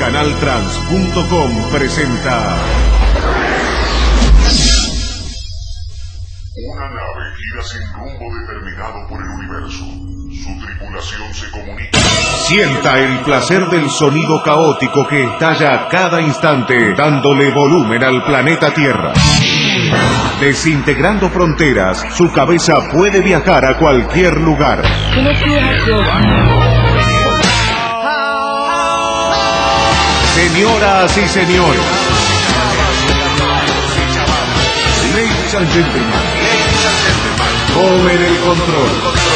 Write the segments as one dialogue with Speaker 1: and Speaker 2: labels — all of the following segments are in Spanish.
Speaker 1: Canaltrans.com presenta... Una nave gira sin rumbo determinado por el universo. Su tripulación se comunica. Sienta el placer del sonido caótico que estalla a cada instante, dándole volumen al planeta Tierra. Desintegrando fronteras, su cabeza puede viajar a cualquier lugar. Señoras y señores, ladies and gentlemen, tomen el control.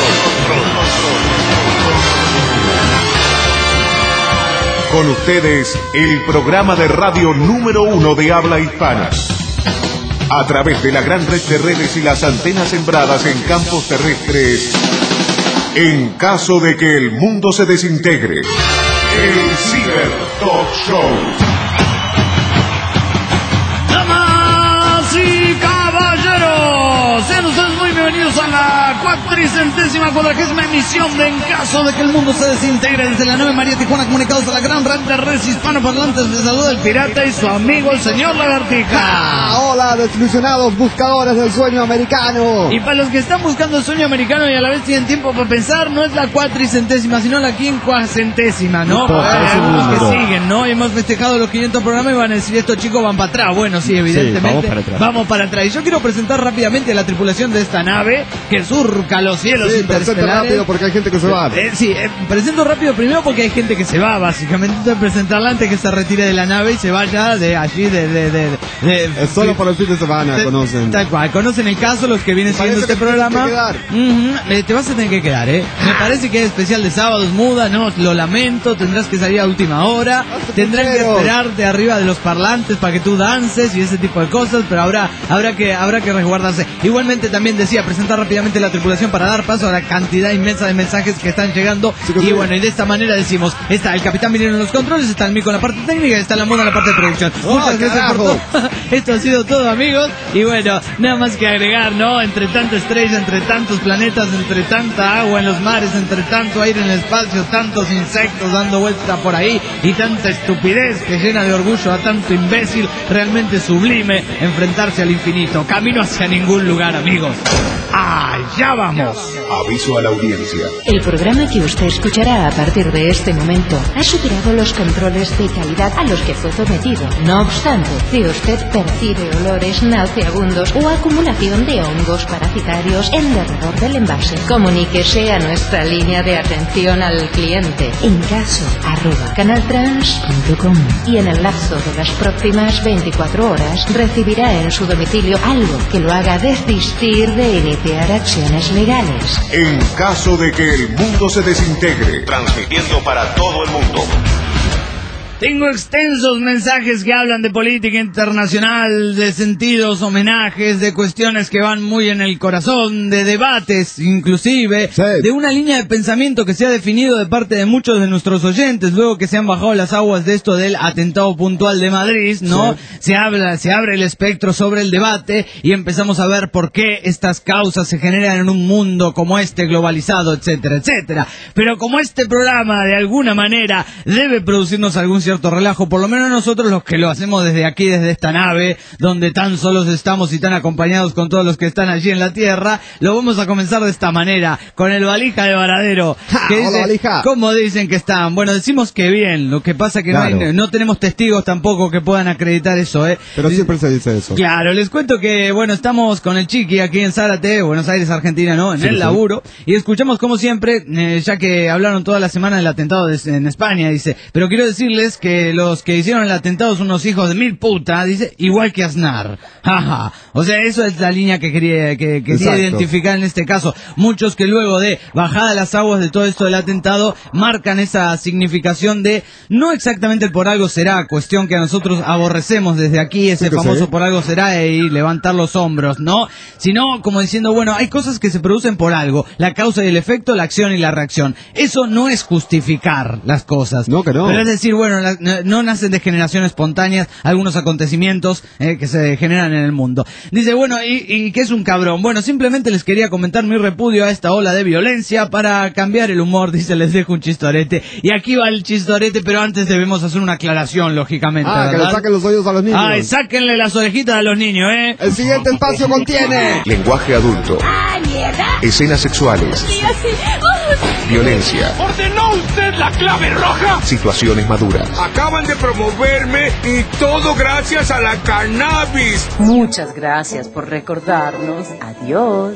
Speaker 1: Con ustedes, el programa de radio número 1 de habla hispana. A través de la gran red de redes y las antenas sembradas en campos terrestres, en caso de que el mundo se desintegre, el Ciber Talk Show.
Speaker 2: Damas y caballeros, sean ustedes muy bienvenidos a la 440ª emisión de En caso de que el mundo se desintegre, desde la 9 María Tijuana, comunicados a la gran red de redes hispanoparlantes. Les saluda el pirata y su amigo el señor Lagartija.
Speaker 3: Hola, desilusionados buscadores del sueño americano.
Speaker 2: Y para los que están buscando el sueño americano y a la vez tienen tiempo para pensar, no es la 400ª, sino la 500ª, ¿no? Para algunos que siguen, ¿no? Hemos festejado los 500 programas y van a decir, estos chicos van para atrás. Bueno, sí, evidentemente,
Speaker 3: sí,
Speaker 2: vamos para atrás. Y yo quiero presentar rápidamente a la tripulación de esta nave que surca los cielos interestelares.
Speaker 3: Rápido porque hay gente que se va.
Speaker 2: Presento rápido primero porque hay gente que se va, básicamente. Entonces presentarla antes que se retire de la nave y se vaya de allí,
Speaker 3: es solo por el fin de semana, conocen.
Speaker 2: Tal cual, conocen el caso, los que vienen siguiendo este programa. Te vas a tener que quedar, Me parece que es especial de sábados, muda, no, lo lamento, tendrás que salir a última hora, tendrán que esperarte arriba de los parlantes para que tú dances y ese tipo de cosas, pero habrá que resguardarse. Igualmente también decía, presentar rápidamente la tripulación para dar paso a la cantidad inmensa de mensajes que están llegando. Y bueno, y de esta manera decimos, está el Capitán Minero en los controles, está el Mico en la parte técnica y está la Mona en la parte de producción. Muchas gracias por todo. Esto ha sido todo, amigos. Y bueno, nada más que agregar, ¿no? Entre tanta estrella, entre tantos planetas, entre tanta agua en los mares, entre tanto aire en el espacio, tantos insectos dando vuelta por ahí y tanta estupidez que llena de orgullo a tanto imbécil, realmente sublime enfrentarse al infinito. Camino hacia ningún lugar, amigos. ¡Allá vamos!
Speaker 1: Aviso a la audiencia.
Speaker 4: El programa que usted escuchará a partir de este momento ha superado los controles de calidad a los que fue sometido. No obstante, si usted percibe olores nauseabundos o acumulación de hongos parasitarios en derredor del envase, comuníquese a nuestra línea de atención al cliente en caso@canaltrans.com y en el lapso de las próximas 24 horas recibirá en su domicilio algo que lo haga desistir de iniciar acciones legales.
Speaker 1: En caso de que el mundo se desintegre, transmitiendo para todo el mundo.
Speaker 2: Tengo extensos mensajes que hablan de política internacional, de sentidos, homenajes, de cuestiones que van muy en el corazón, de debates inclusive, de una línea de pensamiento que se ha definido de parte de muchos de nuestros oyentes, luego que se han bajado las aguas de esto del atentado puntual de Madrid, ¿no? Se abre el espectro sobre el debate y empezamos a ver por qué estas causas se generan en un mundo como este globalizado, etcétera, etcétera. Pero como este programa de alguna manera debe producirnos algún cierto relajo, por lo menos nosotros los que lo hacemos desde aquí, desde esta nave, donde tan solos estamos y tan acompañados con todos los que están allí en la Tierra, lo vamos a comenzar de esta manera, con el Valija de Varadero, que dice,
Speaker 3: Valija.
Speaker 2: ¿cómo dicen que están? Bueno, decimos que bien, lo que pasa que
Speaker 3: claro,
Speaker 2: no tenemos testigos tampoco que puedan acreditar eso,
Speaker 3: Pero siempre se dice eso.
Speaker 2: Claro, les cuento que, bueno, estamos con el Chiqui aquí en Zárate, Buenos Aires, Argentina, ¿no? En el laburo, y escuchamos como siempre, ya que hablaron toda la semana del atentado en España, dice, pero quiero decirles que los que hicieron el atentado son unos hijos de mil putas, dice, igual que Aznar. Jaja. O sea, eso es la línea que quería identificar en este caso. Muchos que luego de bajada las aguas de todo esto del atentado marcan esa significación de no exactamente el por algo será, cuestión que a nosotros aborrecemos desde aquí, ese famoso por algo será y levantar los hombros, ¿no? Sino como diciendo, bueno, hay cosas que se producen por algo, la causa y el efecto, la acción y la reacción. Eso no es justificar las cosas.
Speaker 3: No, que no.
Speaker 2: Pero es decir, bueno, no nacen de generación espontánea algunos acontecimientos que se generan en el mundo. Dice, bueno, ¿y qué es un cabrón? Bueno, simplemente les quería comentar mi repudio a esta ola de violencia para cambiar el humor, dice, les dejo un chistorete. Y aquí va el chistorete, pero antes debemos hacer una aclaración, lógicamente.
Speaker 3: ¿verdad? Que le saquen los oídos a los niños.
Speaker 2: Ay, sáquenle las orejitas a los niños, ¿eh?
Speaker 3: El siguiente espacio contiene
Speaker 1: Lenguaje adulto. Escenas sexuales. Violencia.
Speaker 5: ¿Ordenó usted la clave roja?
Speaker 1: Situaciones maduras.
Speaker 5: Acaban de promoverme y todo gracias a la cannabis.
Speaker 6: Muchas gracias por recordarnos. Adiós.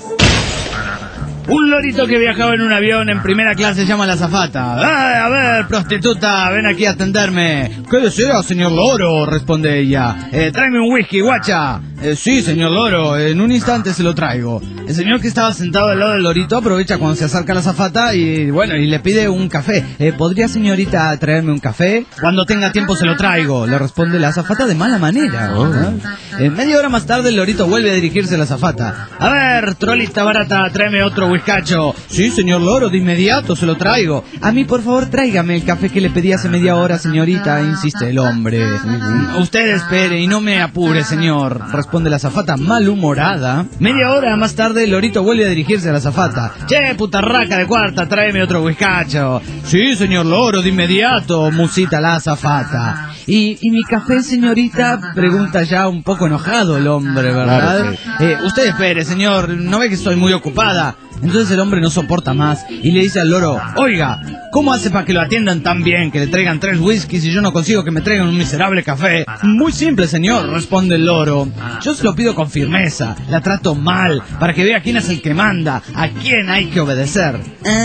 Speaker 2: Un lorito que viajaba en un avión en primera clase llama a la azafata. A ver, prostituta, ven aquí a atenderme. ¿Qué desea, señor loro? Responde ella. Tráeme un whisky, guacha. Sí, señor loro, en un instante se lo traigo. El señor que estaba sentado al lado del lorito aprovecha cuando se acerca a la azafata y, bueno, y le pide un café. ¿Podría, señorita, traerme un café? Cuando tenga tiempo se lo traigo, le responde la azafata de mala manera. Media hora más tarde el lorito vuelve a dirigirse a la azafata. A ver, trolista barata, tráeme otro whiskacho. Sí, señor loro, de inmediato se lo traigo. A mí, por favor, tráigame el café que le pedí hace media hora, señorita, insiste el hombre. Usted espere y no me apure, señor, responde la azafata malhumorada. Media hora más tarde el lorito vuelve a dirigirse a la azafata. Che, putarraca de cuarta, tráeme otro whiskacho. Sí, señor loro, de inmediato, musita la azafata. ¿Y mi café, señorita? Pregunta ya un poco enojado el hombre, ¿verdad? Claro, sí. Usted espere, señor, ¿no ve que estoy muy ocupada? Entonces el hombre no soporta más y le dice al loro, oiga, ¿cómo hace para que lo atiendan tan bien, que le traigan 3 whiskies y yo no consigo que me traigan un miserable café? Muy simple, señor, responde el loro. Yo se lo pido con firmeza, la trato mal, para que vea quién es el que manda, a quién hay que obedecer.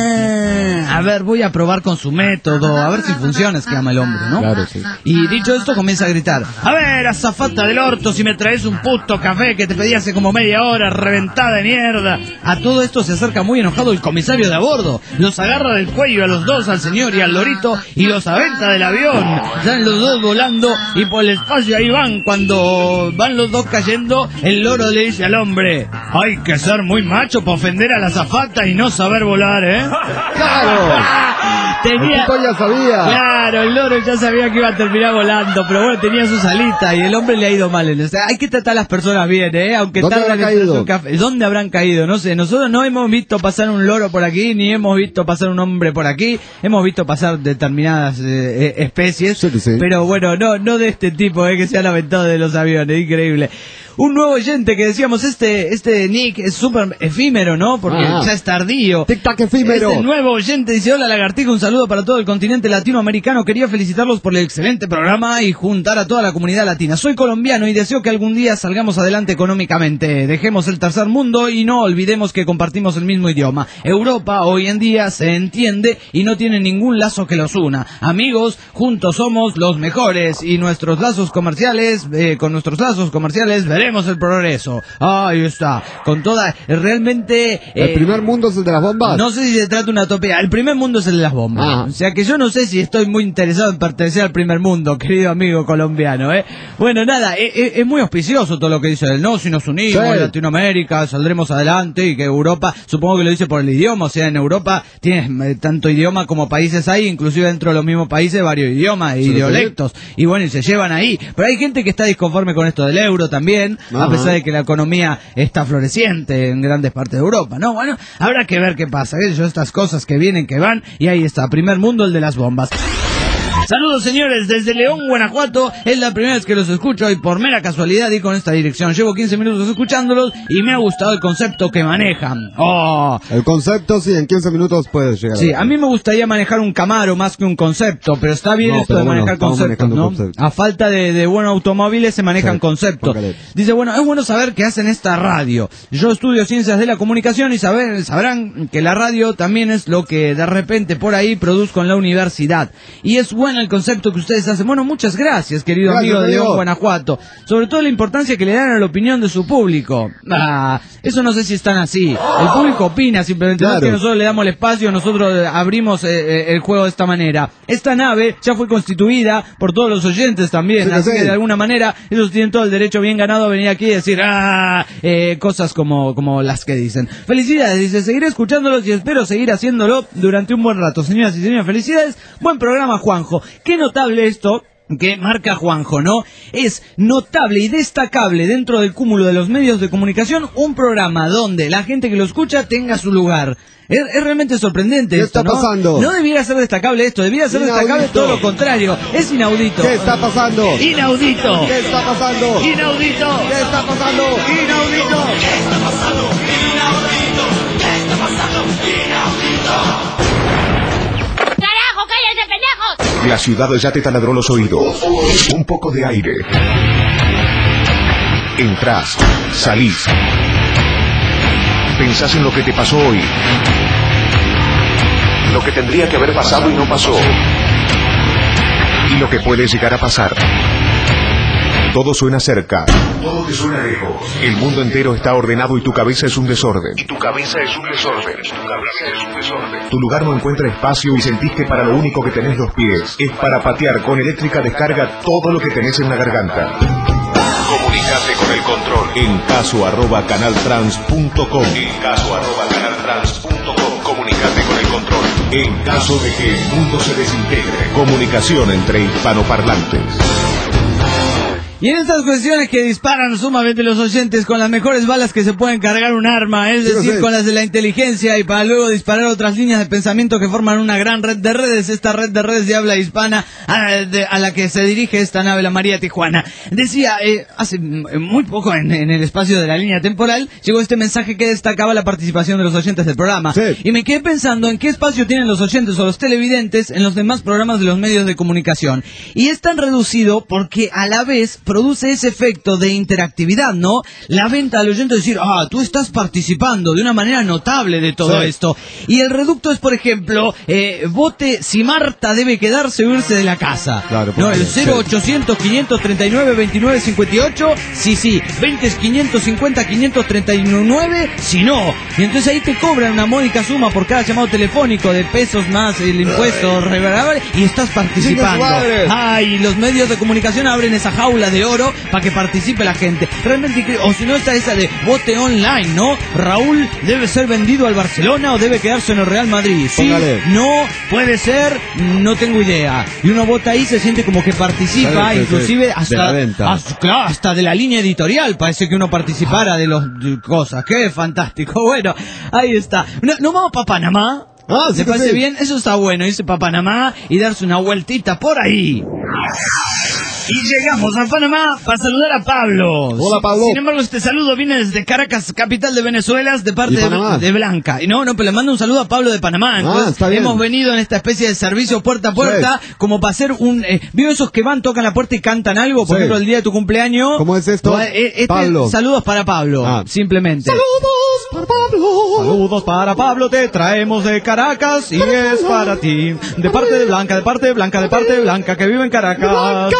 Speaker 2: A ver, voy a probar con su método, a ver si funciona, exclama el hombre, ¿no?
Speaker 3: Claro, sí.
Speaker 2: Y dicho esto comienza a gritar, a ver, azafata del orto, si me traes un puto café que te pedí hace como media hora, reventada de mierda. A todo esto se acerca muy enojado el comisario de a bordo, los agarra del cuello a los dos, al señor y al lorito, y los aventa del avión. Están los dos volando y por el espacio ahí van. Cuando van los dos cayendo, el loro le dice al hombre, hay que ser muy macho para ofender a la azafata y no saber volar, ¿eh?
Speaker 3: ¡Claro! El tipo ya sabía.
Speaker 2: Claro, el loro ya sabía que iba a terminar volando, pero bueno, tenía su salita y el hombre le ha ido mal. O sea, hay que tratar a las personas bien, aunque
Speaker 3: ¿Dónde habrán caído?
Speaker 2: ¿Dónde habrán caído? No sé, nosotros no hemos visto pasar un loro por aquí, ni hemos visto pasar un hombre por aquí. Hemos visto pasar determinadas especies, sí. Pero bueno, no de este tipo, que se han aventado de los aviones, increíble. Un nuevo oyente que decíamos, este nick es súper efímero, ¿no? Porque ya es tardío.
Speaker 3: Tic-tac efímero.
Speaker 2: Este nuevo oyente dice, hola Lagartija, un saludo para todo el continente latinoamericano. Quería felicitarlos por el excelente programa y juntar a toda la comunidad latina. Soy colombiano y deseo que algún día salgamos adelante económicamente. Dejemos el tercer mundo y no olvidemos que compartimos el mismo idioma. Europa hoy en día se entiende y no tiene ningún lazo que los una. Amigos, juntos somos los mejores y nuestros lazos comerciales, con nuestros lazos comerciales veremos el progreso. Ahí está, con toda, realmente...
Speaker 3: ¿El primer mundo es el de las bombas?
Speaker 2: No sé si se trata de una utopía, el primer mundo es el de las bombas. O sea que yo no sé si estoy muy interesado en pertenecer al primer mundo, querido amigo colombiano, Bueno, nada, es muy auspicioso todo lo que dice él, ¿no? Si nos unimos en Latinoamérica, saldremos adelante y que Europa, supongo que lo dice por el idioma, o sea, en Europa tienes tanto idioma como países hay, inclusive dentro de los mismos países varios idiomas e dialectos, y bueno, y se llevan ahí. Pero hay gente que está disconforme con esto del euro también, a pesar de que la economía está floreciente en grandes partes de Europa, ¿no? Bueno, habrá que ver qué pasa, estas cosas que vienen, que van, y ahí está, primer mundo, el de las bombas. Saludos señores, desde León, Guanajuato, es la primera vez que los escucho y por mera casualidad di con esta dirección. Llevo 15 minutos escuchándolos y me ha gustado el concepto que manejan.
Speaker 3: El concepto, sí, en 15 minutos puedes llegar.
Speaker 2: Sí, a mí me gustaría manejar un Camaro más que un concepto, pero está bien esto de manejar conceptos, ¿no? A falta de buenos automóviles se manejan conceptos. Dice, bueno, es bueno saber que hacen esta radio. Yo estudio ciencias de la comunicación y sabrán que la radio también es lo que de repente por ahí produzco en la universidad. Y es bueno el concepto que ustedes hacen. Bueno, muchas gracias, querido amigo de León, Guanajuato. Sobre todo la importancia que le dan a la opinión de su público. Eso no sé si están así. El público opina simplemente. No es que nosotros le damos el espacio, nosotros abrimos el juego de esta manera. Esta nave ya fue constituida por todos los oyentes también, así que de alguna manera ellos tienen todo el derecho bien ganado a venir aquí y decir cosas como las que dicen. Felicidades, dice, seguiré escuchándolos y espero seguir haciéndolo durante un buen rato. Señoras y señores, felicidades. Buen programa, Juanjo. qué notable esto que marca Juanjo, ¿no? Es notable y destacable dentro del cúmulo de los medios de comunicación un programa donde la gente que lo escucha tenga su lugar. Es realmente sorprendente.
Speaker 3: ¿Qué
Speaker 2: esto,
Speaker 3: está pasando?
Speaker 2: No debiera ser destacable esto, debería ser destacable todo lo contrario. Es inaudito.
Speaker 3: ¿Qué está pasando?
Speaker 2: Inaudito.
Speaker 3: ¿Qué está pasando?
Speaker 2: Inaudito.
Speaker 3: ¿Qué está pasando?
Speaker 2: Inaudito.
Speaker 7: ¿Qué está pasando? Inaudito. ¿Qué está pasando? Inaudito.
Speaker 8: ¡Carajo, cállense, pendejos!
Speaker 1: La ciudad ya te taladró los oídos. Un poco de aire. Entrás, salís. Pensás en lo que te pasó hoy. Lo que tendría que haber pasado y no pasó. Y lo que puede llegar a pasar. Todo suena cerca. Todo te suena lejos. El mundo entero está ordenado y tu cabeza es un desorden. Tu lugar no encuentra espacio y sentís que para lo único que tenés los pies es para patear con eléctrica descarga todo lo que tenés en la garganta. Comunicate con el control en caso@canaltrans.com. Comunicate con el control en caso de que el mundo se desintegre. Comunicación entre hispanoparlantes.
Speaker 2: Y en estas cuestiones que disparan sumamente los oyentes con las mejores balas que se pueden cargar un arma, es decir, con las de la inteligencia y para luego disparar otras líneas de pensamiento que forman una gran red de redes, esta red de redes de habla hispana a la que se dirige esta nave, la María Tijuana. Decía, hace muy poco en el espacio de la línea temporal, llegó este mensaje que destacaba la participación de los oyentes del programa.
Speaker 3: Sí.
Speaker 2: Y me quedé pensando en qué espacio tienen los oyentes o los televidentes en los demás programas de los medios de comunicación. Y es tan reducido porque a la vez produce ese efecto de interactividad, ¿no? La venta al oyente, decir, tú estás participando de una manera notable de todo esto. Y el reducto es, por ejemplo, vote si Marta debe quedarse o irse de la casa.
Speaker 3: Claro,
Speaker 2: no, el 0800-539-2958, sí, 20-550-539, si no. Y entonces ahí te cobran una módica suma por cada llamado telefónico de pesos más el impuesto reverberable y estás participando. Ay, los medios de comunicación abren esa jaula de oro para que participe la gente. Realmente, o si no está esa de vote online, ¿no? Raúl debe ser vendido al Barcelona o debe quedarse en el Real Madrid. Sí, no, puede ser, no tengo idea. Y uno vota ahí, se siente como que participa, inclusive hasta de la línea editorial. Parece que uno participara de las cosas. Qué fantástico. Bueno, ahí está. ¿No vamos para Panamá? ¿Le parece bien? Eso está bueno, irse para Panamá y darse una vueltita por ahí. Y llegamos a Panamá para saludar a Pablo.
Speaker 3: Hola, Pablo.
Speaker 2: Sin embargo, este saludo viene desde Caracas, capital de Venezuela, de parte de Blanca. Y no, pero le mando un saludo a Pablo de Panamá. Entonces, hemos venido en esta especie de servicio puerta a puerta, como para hacer un... ¿Vio esos que van, tocan la puerta y cantan algo? Por ejemplo, el día de tu cumpleaños.
Speaker 3: ¿Cómo es esto?
Speaker 2: Pablo. Saludos para Pablo, simplemente.
Speaker 3: ¡Saludos para Pablo!
Speaker 2: Saludos para Pablo, te traemos de Caracas y es para ti. De parte de Blanca, de parte de Blanca, de parte de Blanca, que vive en Caracas. ¡Blanca!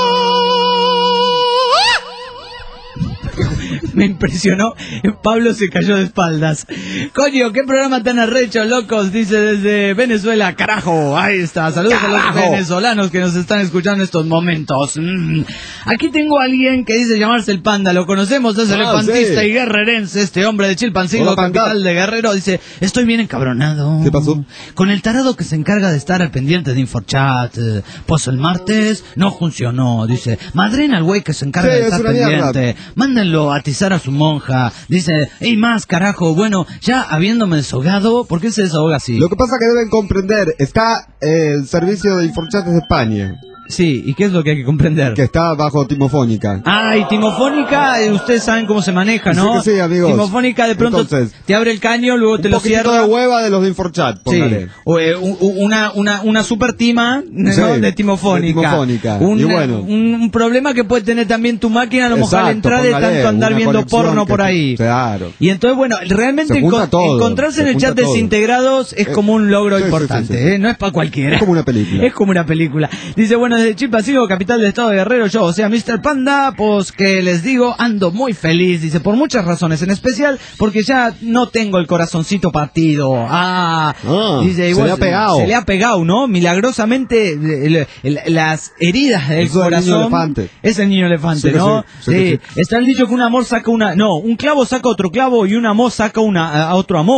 Speaker 2: Me impresionó, Pablo se cayó de espaldas. Coño, qué programa tan arrecho, locos, dice desde Venezuela, carajo. Ahí está, saludos a los venezolanos que nos están escuchando en estos momentos. Aquí tengo a alguien que dice llamarse el Panda, lo conocemos, es elefantista y guerrerense, este hombre de Chilpancingo, capital de Guerrero. Dice, estoy bien encabronado.
Speaker 3: ¿Qué pasó?
Speaker 2: Con el tarado que se encarga de estar al pendiente de Inforchat. Pues el martes no funcionó, dice, madrena al güey que se encarga de estar pendiente. Mándenlo a atizar a su monja. Dice, y más carajo, bueno, ya habiéndome desahogado, ¿por qué se desahoga así?
Speaker 3: Lo que pasa que deben comprender, está el servicio de Inforchat de España.
Speaker 2: Sí, ¿y qué es lo que hay que comprender?
Speaker 3: Que está bajo Timofónica.
Speaker 2: Y Timofónica, ustedes saben cómo se maneja, ¿no?
Speaker 3: Sí, amigos.
Speaker 2: Timofónica de pronto te abre el caño, luego te lo cierra.
Speaker 3: Un poquito de hueva de los de Inforchat, póngale.
Speaker 2: Sí, una super tima, ¿no? De Timofónica.
Speaker 3: Y bueno.
Speaker 2: Un problema que puede tener también tu máquina, a lo mejor al entrar de tanto andar viendo porno por ahí.
Speaker 3: Claro.
Speaker 2: Y entonces, bueno, realmente encontrarse en el chat desintegrados es como un logro importante, ¿eh? No es para cualquiera.
Speaker 3: Es como una película.
Speaker 2: Es como una película. Dice, bueno, desde Chilpancingo, capital del estado de Guerrero, yo, o sea, Mr. Panda, pues que les digo, ando muy feliz, dice, por muchas razones, en especial porque ya no tengo el corazoncito partido. Dice, igual, se le ha pegado, ¿no? Milagrosamente, las heridas del corazón. Es el niño elefante, ¿no? Sí. Está el dicho que un amor saca un clavo saca otro clavo y un amor saca a otro amor.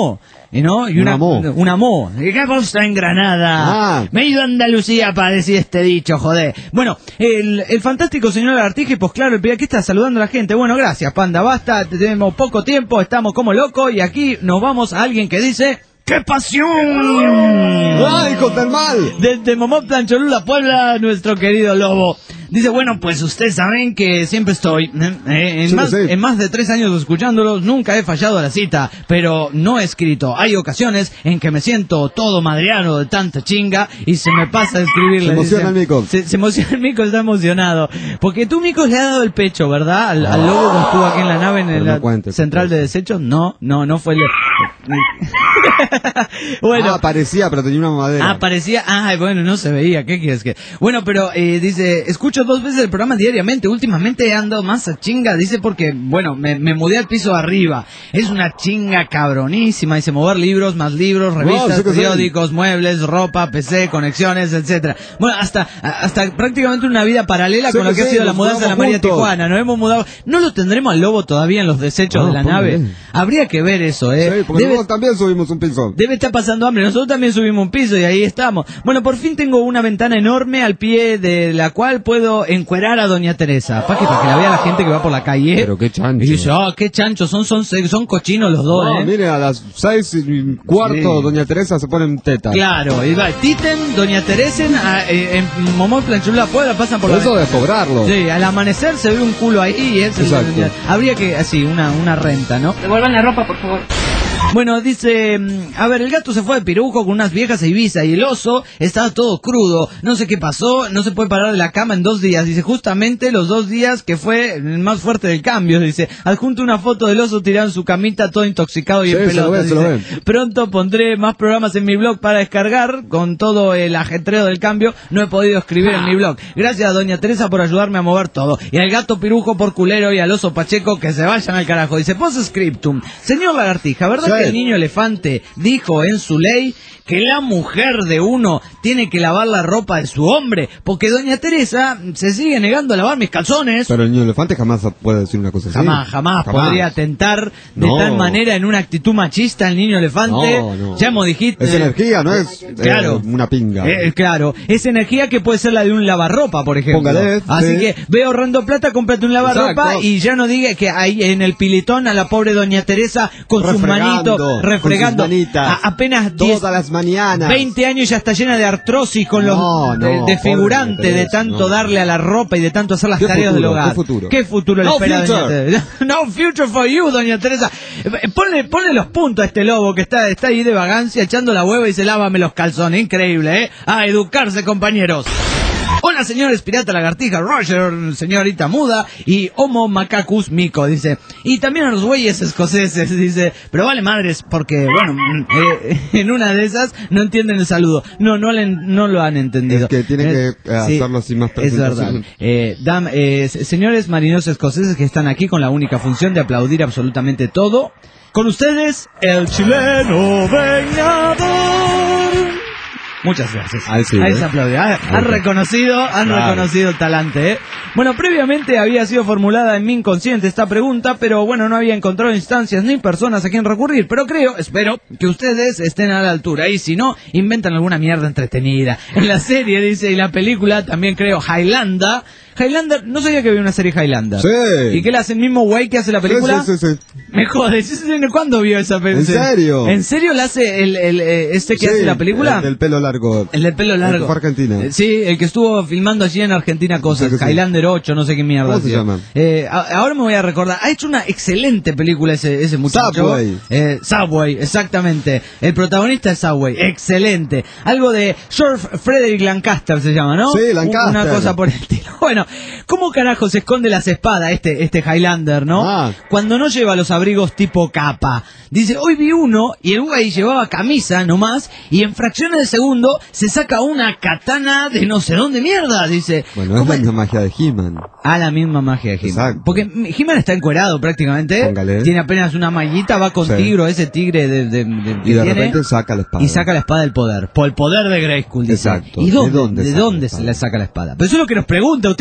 Speaker 2: ¿no? Y una mo. ¿Qué pasa en Granada? Me he ido a Andalucía para decir este dicho, joder. Bueno, el fantástico señor Lagartija, pues claro, el aquí está saludando a la gente. Bueno, gracias, Panda, basta, tenemos poco tiempo, estamos como locos y aquí nos vamos a alguien que dice... ¡Qué pasión!
Speaker 3: ¡Ay, contra el mal!
Speaker 2: Desde Momotlan, Cholula, Puebla, nuestro querido Lobo. Dice, bueno, pues ustedes saben que siempre estoy en más de 3 años escuchándolos, nunca he fallado a la cita, pero no he escrito. Hay ocasiones en que me siento todo madriano de tanta chinga y se me pasa a escribirle.
Speaker 3: Se emociona el Mico.
Speaker 2: Se emociona el Mico, está emocionado. Porque tú, Mico, le has dado el pecho, ¿verdad? Al Lobo que estuvo aquí en la nave, en la central de desechos. No fue el... Bueno,
Speaker 3: parecía, pero tenía una mamadera.
Speaker 2: Parecía, bueno, no se veía, ¿qué quieres que? Bueno, pero dice, escucho 2 veces el programa diariamente, últimamente ando más a chinga, dice, porque, bueno, me mudé al piso arriba, es una chinga cabronísima, dice, mover libros, más libros, revistas, periódicos, muebles, ropa, PC, conexiones, etcétera. Bueno, hasta prácticamente una vida paralela con lo que ha sido la mudanza de la María Tijuana, nos hemos mudado, no lo tendremos al Lobo todavía en los desechos de la nave, habría que ver eso,
Speaker 3: Sí, porque nosotros también subimos un piso.
Speaker 2: Debe estar pasando hambre, nosotros también subimos un piso y ahí estamos. Bueno, por fin tengo una ventana enorme al pie de la cual puedo encuerar a Doña Teresa. Para que la vea la gente que va por la calle.
Speaker 3: Pero qué chancho.
Speaker 2: Y dice, qué chancho, son cochinos los dos,
Speaker 3: mire, a las 6:15 Doña Teresa se pone en teta.
Speaker 2: Claro, y va, Titen, Doña Teresa en Momotlan, Cholula, Puebla, pasan por
Speaker 3: eso de cobrarlo.
Speaker 2: Sí, al amanecer se ve un culo ahí, habría que, así, una renta, ¿no?
Speaker 6: Devuelvan la ropa, por favor.
Speaker 2: Bueno, dice, a ver, el gato se fue de pirujo con unas viejas a Ibiza y el oso estaba todo crudo, no sé qué pasó, no se puede parar de la cama en 2 días, dice, justamente los 2 días que fue el más fuerte del cambio, dice, adjunto una foto del oso tirado en su camita todo intoxicado y en pelota,
Speaker 3: se lo ven.
Speaker 2: Pronto pondré más programas en mi blog para descargar, con todo el ajetreo del cambio, no he podido escribir en mi blog, gracias a Doña Teresa por ayudarme a mover todo, y al gato pirujo por culero y al oso Pacheco que se vayan al carajo, dice, post-scriptum, señor Lagartija, ¿verdad que el niño elefante dijo en su ley que la mujer de uno tiene que lavar la ropa de su hombre? Porque Doña Teresa se sigue negando a lavar mis calzones.
Speaker 3: Pero el niño elefante jamás puede decir una cosa así.
Speaker 2: Jamás podría atentar de tal manera en una actitud machista al niño elefante.
Speaker 3: No.
Speaker 2: Ya hemos dijiste.
Speaker 3: Es energía, no es una pinga.
Speaker 2: Claro, es energía que puede ser la de un lavarropa, por ejemplo.
Speaker 3: Póngale,
Speaker 2: así que ve ahorrando plata, cómprate un lavarropa y ya no diga que ahí en el pilitón a la pobre Doña Teresa con sus manitos refregando.
Speaker 3: Con sus manitas,
Speaker 2: apenas
Speaker 3: todas las mañanas.
Speaker 2: 20 años ya está llena de artrosis con los desfigurante de tanto darle a la ropa y de tanto hacer las tareas del hogar. ¿Qué futuro le espera a Doña Teresa? No future for you, Doña Teresa. Ponle los puntos a este Lobo que está ahí de vagancia echando la hueva y se lávame los calzones. Increíble, ¿eh? A educarse, compañeros. Hola, señores pirata lagartija, Roger, señorita muda y Homo macacus mico, dice. Y también a los güeyes escoceses, dice. Pero vale madres, porque, bueno, en una de esas no entienden el saludo. No lo han entendido.
Speaker 3: Es que tienen que hacerlo sin más presentación.
Speaker 2: Es verdad. Señores marinos escoceses que están aquí con la única función de aplaudir absolutamente todo. Con ustedes, el chileno vengador. Muchas gracias. Ahí se aplaudió. Han reconocido el talante, ¿eh? Bueno, previamente había sido formulada en mi inconsciente esta pregunta, pero bueno, no había encontrado instancias ni personas a quien recurrir, pero espero que ustedes estén a la altura, y si no, inventan alguna mierda entretenida. En la serie, dice, y la película, también creo, Highlander, no sabía que había una serie Highlander.
Speaker 3: Sí.
Speaker 2: ¿Y qué le hace el mismo güey que hace la película?
Speaker 3: Sí.
Speaker 2: Me jodes, ¿cuándo vio esa película?
Speaker 3: ¿En serio?
Speaker 2: ¿En serio la hace que hace la película?
Speaker 3: El del pelo largo.
Speaker 2: El del pelo largo.
Speaker 3: El que fue Argentina.
Speaker 2: Sí, el que estuvo filmando allí en Argentina cosas. Highlander 8, no sé qué mierda.
Speaker 3: ¿Cómo se llama?
Speaker 2: Ahora me voy a recordar. Ha hecho una excelente película ese muchacho. Subway, exactamente. El protagonista es Subway. Excelente. Algo de Sir Frederick Lancaster se llama, ¿no?
Speaker 3: Sí, Lancaster.
Speaker 2: Una cosa por el estilo. Bueno, ¿cómo carajo se esconde las espadas este Highlander, no? Cuando no lleva los abrigos tipo capa. Dice, hoy vi uno y el güey llevaba camisa nomás y en fracciones de segundo se saca una katana de no sé dónde mierda, dice.
Speaker 3: Bueno, es la misma magia de He-Man.
Speaker 2: La misma magia de He-Man.
Speaker 3: Exacto.
Speaker 2: Porque He-Man está encuerado prácticamente.
Speaker 3: Póngale.
Speaker 2: Tiene apenas una mallita, va con ese tigre
Speaker 3: y de repente saca la espada.
Speaker 2: Y saca la espada del poder. Por el poder de Grayskull, dice.
Speaker 3: Exacto.
Speaker 2: ¿Y de dónde se le saca la espada? Pero eso es lo que nos pregunta. Usted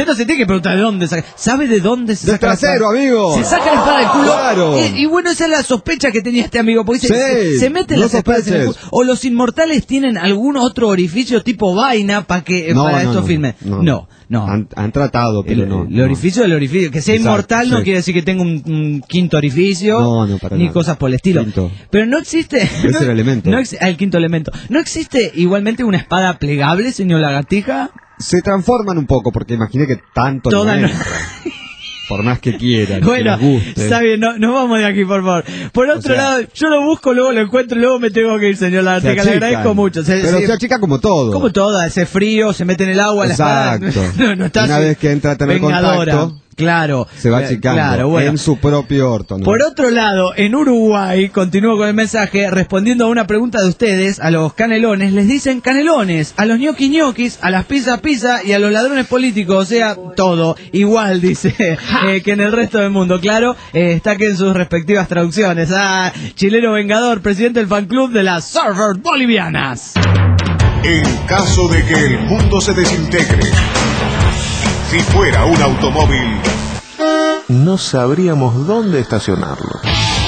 Speaker 2: no se tiene que preguntar de dónde saca. ¿Sabe de dónde se saca?
Speaker 3: ¡Del trasero, amigo!
Speaker 2: Se saca la espada del culo.
Speaker 3: Claro.
Speaker 2: Y bueno, esa es la sospecha que tenía este amigo. Porque se meten
Speaker 3: no
Speaker 2: las espadas en el culo.
Speaker 3: sospeches.
Speaker 2: O los inmortales tienen algún otro orificio tipo vaina para estos filmes. No.
Speaker 3: Han tratado, pero
Speaker 2: el orificio del orificio. Que sea
Speaker 3: Exacto,
Speaker 2: inmortal no
Speaker 3: sí.
Speaker 2: quiere decir que tenga un quinto orificio.
Speaker 3: No, para
Speaker 2: ni
Speaker 3: nada.
Speaker 2: cosas por el estilo.
Speaker 3: Quinto.
Speaker 2: Pero no existe.
Speaker 3: Es el elemento.
Speaker 2: El quinto elemento. ¿No existe igualmente una espada plegable, señor Lagartija?
Speaker 3: Se transforman un poco, porque imaginé que tanto
Speaker 2: Toda
Speaker 3: no
Speaker 2: no-
Speaker 3: entra. Por más que quieran,
Speaker 2: Bueno,
Speaker 3: que les guste.
Speaker 2: está bien, no vamos de aquí, por favor. Por otro lado, yo lo busco, luego lo encuentro, luego me tengo que ir, señor Lagartija. Le agradezco mucho.
Speaker 3: Pero se achica como todo.
Speaker 2: Como todo, hace frío, se mete en el agua,
Speaker 3: Exacto.
Speaker 2: la espada. No está
Speaker 3: Una
Speaker 2: así,
Speaker 3: vez que entra a tener
Speaker 2: vengadora.
Speaker 3: contacto,
Speaker 2: Claro.
Speaker 3: se va achicando
Speaker 2: Claro, bueno.
Speaker 3: en su propio orto, ¿no?
Speaker 2: Por otro lado, en Uruguay, continúo con el mensaje, respondiendo a una pregunta de ustedes, a los canelones, les dicen canelones, a los ñoquis, a las pizza y a los ladrones políticos, o sea, todo, igual, dice, que en el resto del mundo, claro, está que en sus respectivas traducciones. Chileno vengador, presidente del fan club de las surfers bolivianas.
Speaker 1: En caso de que el mundo se desintegre, si fuera un automóvil, no sabríamos dónde estacionarlo.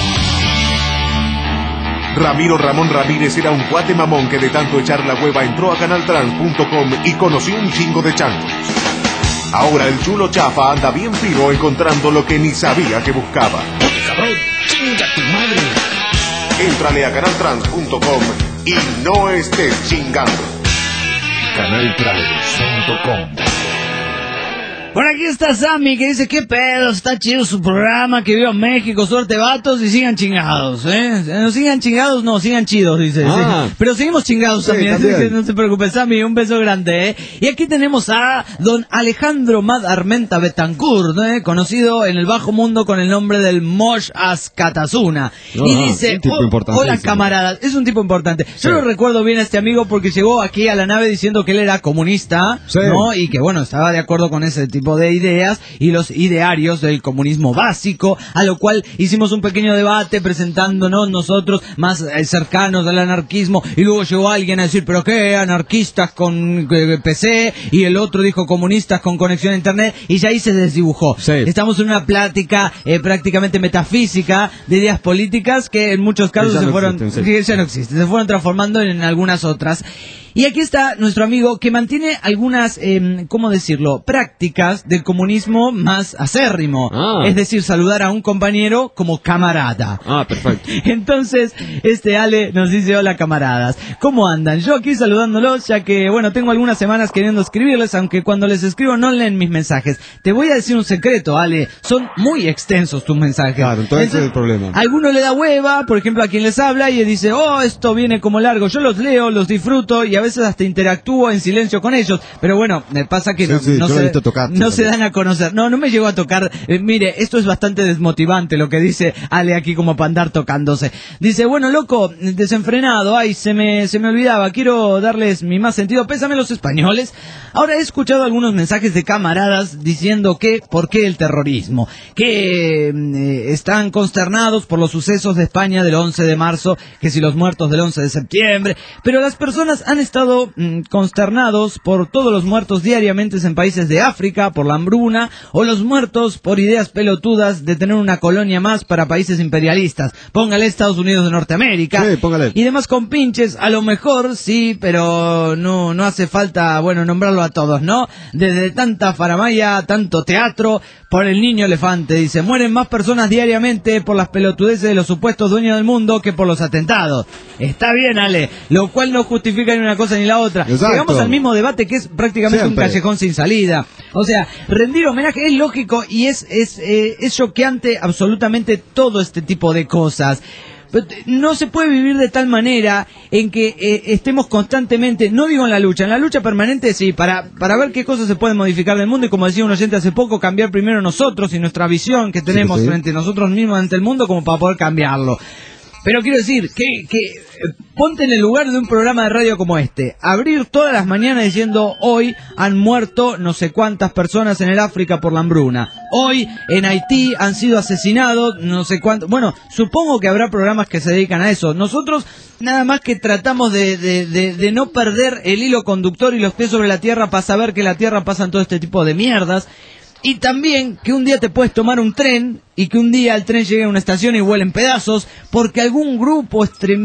Speaker 1: Ramiro Ramón Ramírez era un cuate mamón que de tanto echar la hueva entró a canaltrans.com y conoció un chingo de changos. Ahora el chulo chafa anda bien piro encontrando lo que ni sabía que buscaba.
Speaker 5: Cabrón, chinga tu madre.
Speaker 1: Éntrale a canaltrans.com y no estés chingando.
Speaker 5: Canaltrans.com.
Speaker 2: Por aquí está Sammy que dice, qué pedo, está chido su programa, que viva México, suerte vatos y sigan chingados, no sigan chingados, no, sigan chidos, dice.
Speaker 3: Ah.
Speaker 2: Sí. Pero seguimos chingados
Speaker 3: Sí,
Speaker 2: también,
Speaker 3: también.
Speaker 2: así que no se preocupe, Sammy, un beso grande, Y aquí tenemos a don Alejandro Mad Armenta Betancourt, conocido en el bajo mundo con el nombre del Mosh Ascatasuna. Y dice,
Speaker 3: un tipo importantísimo.
Speaker 2: hola camaradas, es un tipo importante. Yo lo recuerdo bien a este amigo porque llegó aquí a la nave diciendo que él era comunista,
Speaker 3: Sí.
Speaker 2: ¿no? Y que bueno, estaba de acuerdo con ese tipo de ideas y los idearios del comunismo básico, a lo cual hicimos un pequeño debate presentándonos nosotros más cercanos al anarquismo, y luego llegó alguien a decir, pero qué, anarquistas con PC, y el otro dijo comunistas con conexión a internet, y ya ahí se desdibujó.
Speaker 3: Sí.
Speaker 2: Estamos en una plática prácticamente metafísica de ideas políticas que en muchos casos
Speaker 3: ya
Speaker 2: se
Speaker 3: no
Speaker 2: fueron,
Speaker 3: existen, sí.
Speaker 2: que ya no existen, se fueron transformando en algunas otras. Y aquí está nuestro amigo que mantiene algunas, ¿cómo decirlo?, prácticas del comunismo más acérrimo.
Speaker 3: Ah.
Speaker 2: Es decir, saludar a un compañero como camarada.
Speaker 3: Ah, perfecto.
Speaker 2: Entonces, Ale nos dice, hola camaradas, ¿cómo andan? Yo aquí saludándolos, ya que, bueno, tengo algunas semanas queriendo escribirles, aunque cuando les escribo no leen mis mensajes. Te voy a decir un secreto, Ale, son muy extensos tus mensajes.
Speaker 3: Claro, entonces ese es el problema.
Speaker 2: A alguno le da hueva, por ejemplo, a quien les habla y dice, oh, esto viene como largo. Yo los leo, los disfruto y a veces hasta interactúo en silencio con ellos. Pero bueno, me pasa que
Speaker 3: Sí, sí, yo lo he visto tocar,
Speaker 2: no
Speaker 3: sí,
Speaker 2: se
Speaker 3: también.
Speaker 2: dan a conocer. No me llegó a tocar. Mire, esto es bastante desmotivante lo que dice Ale aquí como para andar tocándose. Dice, bueno, loco, desenfrenado, ay, se me olvidaba, quiero darles mi más sentido pésame a los españoles. Ahora he escuchado algunos mensajes de camaradas diciendo que, ¿por qué el terrorismo? Que están consternados por los sucesos de España del 11 de marzo, que si los muertos del 11 de septiembre, pero las personas han estado consternados por todos los muertos diariamente en países de África, por la hambruna, o los muertos por ideas pelotudas de tener una colonia más para países imperialistas. Póngale Estados Unidos de Norteamérica.
Speaker 3: Sí, póngale.
Speaker 2: Y demás compinches, a lo mejor sí, pero no hace falta, bueno, nombrarlo a todos, ¿no? Desde tanta faramaya, tanto teatro, por el niño elefante, dice, mueren más personas diariamente por las pelotudeces de los supuestos dueños del mundo que por los atentados. Está bien, Ale, lo cual no justifica ni una cosa ni la otra.
Speaker 3: Exacto.
Speaker 2: Llegamos al mismo debate que es prácticamente
Speaker 3: Siempre.
Speaker 2: un callejón sin salida. O sea, rendir homenaje es lógico y es choqueante absolutamente todo este tipo de cosas. Pero no se puede vivir de tal manera en que estemos constantemente, no digo en la lucha permanente sí, para ver qué cosas se pueden modificar del mundo y como decía un oyente hace poco, cambiar primero nosotros y nuestra visión que tenemos
Speaker 3: Sí.
Speaker 2: frente a nosotros mismos ante el mundo como para poder cambiarlo. Pero quiero decir, que ponte en el lugar de un programa de radio como este. Abrir todas las mañanas diciendo, hoy han muerto no sé cuántas personas en el África por la hambruna. Hoy en Haití han sido asesinados no sé cuántos. Bueno, supongo que habrá programas que se dedican a eso. Nosotros nada más que tratamos de no perder el hilo conductor y los pies sobre la tierra para saber que en la tierra pasan todo este tipo de mierdas. Y también que un día te puedes tomar un tren y que un día el tren llegue a una estación y vuele en pedazos porque algún grupo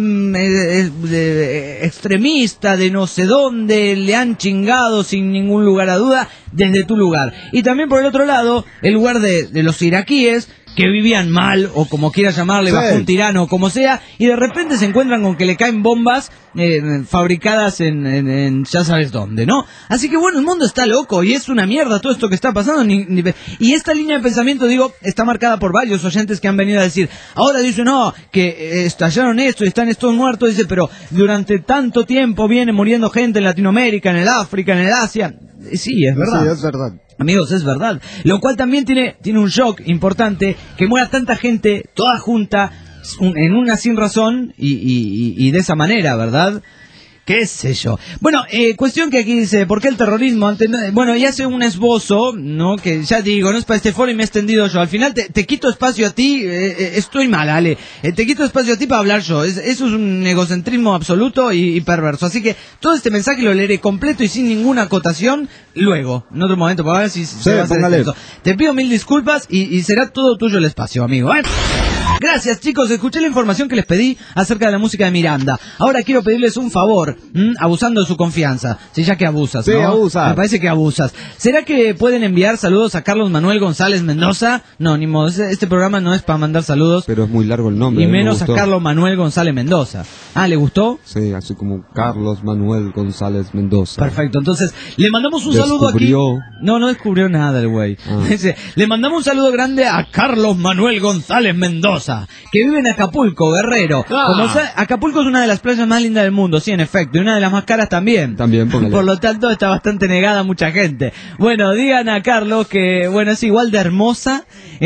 Speaker 2: extremista de no sé dónde le han chingado sin ningún lugar a duda desde tu lugar. Y también por el otro lado, el lugar de los iraquíes que vivían mal, o como quieras llamarle, bajo un tirano, o como sea, y de repente se encuentran con que le caen bombas fabricadas en ya sabes dónde, ¿no? Así que bueno, el mundo está loco, y es una mierda todo esto que está pasando, y esta línea de pensamiento, digo, está marcada por varios oyentes que han venido a decir, ahora dice, no, que estallaron esto y están estos muertos, dice, pero durante tanto tiempo viene muriendo gente en Latinoamérica, en el África, en el Asia. Sí, es verdad.
Speaker 3: Sí, es verdad.
Speaker 2: Amigos, es verdad. Lo cual también tiene un shock importante que muera tanta gente, toda junta, en una sin razón y de esa manera, ¿verdad? ¿Qué sé yo? Bueno, cuestión que aquí dice, ¿por qué el terrorismo? Bueno, y hace un esbozo, ¿no? Que ya digo, no es para este foro y me he extendido yo. Al final te quito espacio a ti, estoy mal, Ale. Te quito espacio a ti para hablar yo. Eso es un egocentrismo absoluto y perverso. Así que todo este mensaje lo leeré completo y sin ninguna acotación luego, en otro momento, para ver si se va a hacer esto. Te pido mil disculpas y será todo tuyo el espacio, amigo, ¿eh? Gracias, chicos, escuché la información que les pedí acerca de la música de Miranda. Ahora quiero pedirles un favor, abusando de su confianza. Sí, ya que abusas, ¿no?
Speaker 3: Sí, abusa.
Speaker 2: Me parece que abusas. ¿Será que pueden enviar saludos a Carlos Manuel González Mendoza? No, ni modo, este programa no es para mandar saludos.
Speaker 3: Pero es muy largo el nombre.
Speaker 2: Y menos a Carlos Manuel González Mendoza. Ah, ¿le gustó?
Speaker 3: Sí, así como Carlos Manuel González Mendoza.
Speaker 2: Perfecto, entonces le mandamos un saludo aquí. No descubrió nada el güey. Le mandamos un saludo grande a Carlos Manuel González Mendoza, que vive en Acapulco, Guerrero. Como sabe, Acapulco es una de las playas más lindas del mundo, sí, en efecto, y una de las más caras también. Por lo tanto, está bastante negada a mucha gente. Bueno, digan a Carlos que, bueno, es igual de hermoso